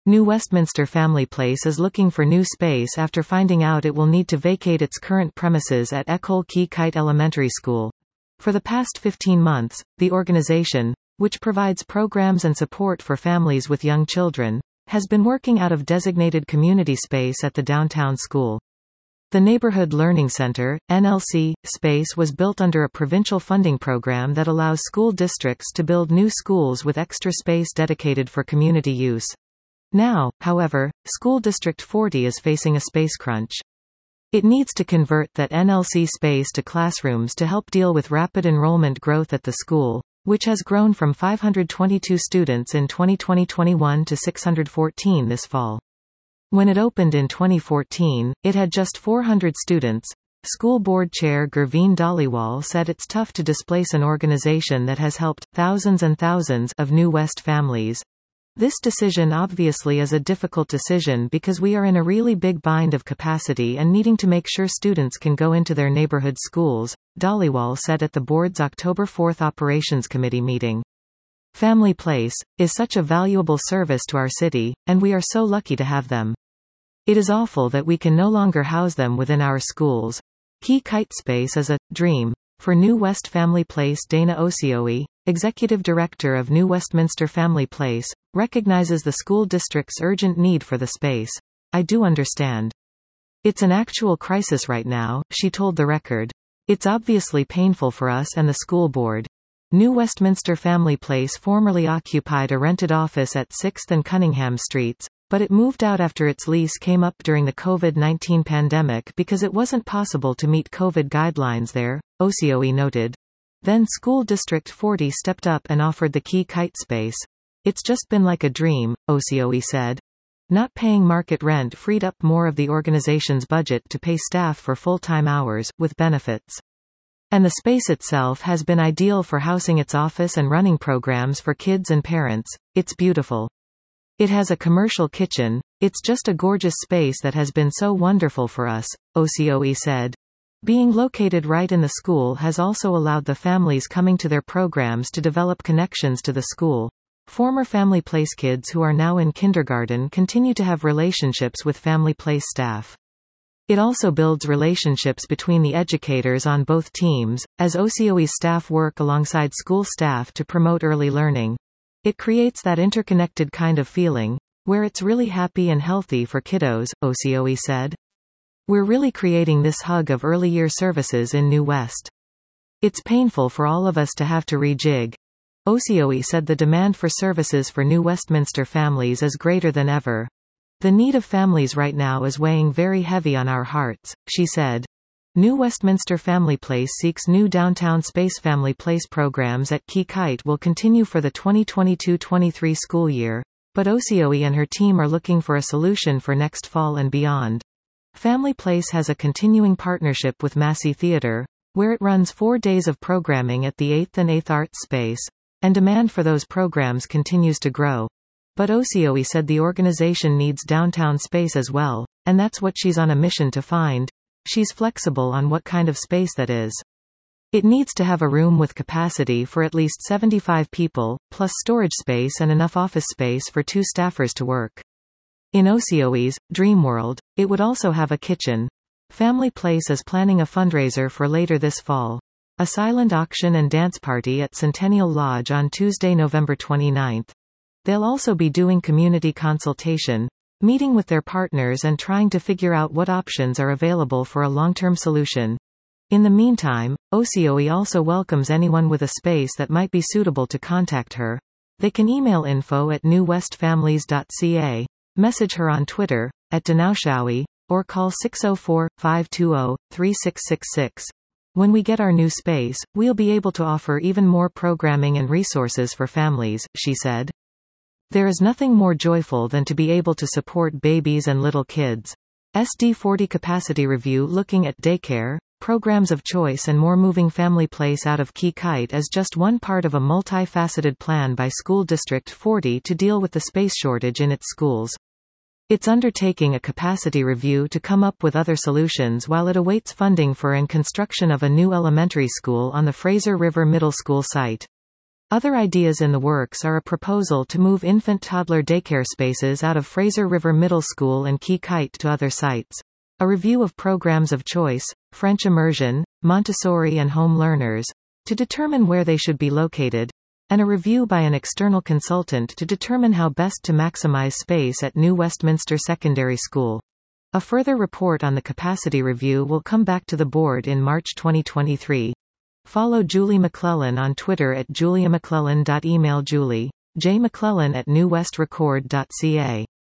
New Westminster Family Place is looking for new space after finding out it will need to vacate its current premises at École Key Kite Elementary School. For the past 15 months, the organization, which provides programs and support for families with young children, has been working out of designated community space at the downtown school. The Neighborhood Learning Center, NLC, space was built under a provincial funding program that allows school districts to build new schools with extra space dedicated for community use. Now, however, School District 40 is facing a space crunch. It needs to convert that NLC space to classrooms to help deal with rapid enrollment growth at the school, which has grown from 522 students in 2020-21 to 614 this fall. When it opened in 2014, it had just 400 students. School Board Chair Gurveen Dhaliwal said it's tough to displace an organization that has helped thousands and thousands of New West families. This decision obviously is a difficult decision because we are in a really big bind of capacity and needing to make sure students can go into their neighborhood schools, Dhaliwal said at the board's October 4 Operations Committee meeting. Family Place is such a valuable service to our city, and we are so lucky to have them. It is awful that we can no longer house them within our schools. Key Kite Space is a dream for New West Family Place. Dana Osioe, Executive Director of New Westminster Family Place, recognizes the school district's urgent need for the space. I do understand. It's an actual crisis right now, she told The Record. It's obviously painful for us and the school board. New Westminster Family Place formerly occupied a rented office at 6th and Cunningham Streets, but it moved out after its lease came up during the COVID-19 pandemic because it wasn't possible to meet COVID guidelines there, Osioe noted. Then School District 40 stepped up and offered the Key Kite space. It's just been like a dream, Osioe said. Not paying market rent freed up more of the organization's budget to pay staff for full-time hours, with benefits. And the space itself has been ideal for housing its office and running programs for kids and parents. It's beautiful. It has a commercial kitchen. It's just a gorgeous space that has been so wonderful for us, Osioe said. Being located right in the school has also allowed the families coming to their programs to develop connections to the school. Former Family Place kids who are now in kindergarten continue to have relationships with Family Place staff. It also builds relationships between the educators on both teams, as Osioe's staff work alongside school staff to promote early learning. It creates that interconnected kind of feeling, where it's really happy and healthy for kiddos, Osioe said. We're really creating this hug of early year services in New West. It's painful for all of us to have to rejig. Osioe said the demand for services for New Westminster families is greater than ever. The need of families right now is weighing very heavy on our hearts, she said. New Westminster Family Place seeks new downtown space. Family Place programs at Key Kite will continue for the 2022-23 school year, but Osioe and her team are looking for a solution for next fall and beyond. Family Place has a continuing partnership with Massey Theatre, where it runs 4 days of programming at the 8th and 8th Arts space, and demand for those programs continues to grow. But Osioe said the organization needs downtown space as well, and that's what she's on a mission to find. She's flexible on what kind of space that is. It needs to have a room with capacity for at least 75 people, plus storage space and enough office space for 2 staffers to work. In Osioe's dream world, it would also have a kitchen. Family Place is planning a fundraiser for later this fall. A silent auction and dance party at Centennial Lodge on Tuesday, November 29. They'll also be doing community consultation, meeting with their partners and trying to figure out what options are available for a long-term solution. In the meantime, Osioe also welcomes anyone with a space that might be suitable to contact her. They can email info@newwestfamilies.ca, message her on Twitter, @Danaushawi, or call 604-520-3666. When we get our new space, we'll be able to offer even more programming and resources for families, she said. There is nothing more joyful than to be able to support babies and little kids. SD40 capacity review looking at daycare, programs of choice and more. Moving Family Place out of Key Kite is just one part of a multifaceted plan by School District 40 to deal with the space shortage in its schools. It's undertaking a capacity review to come up with other solutions while it awaits funding for and construction of a new elementary school on the Fraser River Middle School site. Other ideas in the works are a proposal to move infant-toddler daycare spaces out of Fraser River Middle School and Key Kite to other sites. A review of programs of choice, French immersion, Montessori and home learners, to determine where they should be located, and a review by an external consultant to determine how best to maximize space at New Westminster Secondary School. A further report on the capacity review will come back to the board in March 2023. Follow Julie McClellan on Twitter at juliamcclellan. Email Julie, jmcclellan@newwestrecord.ca.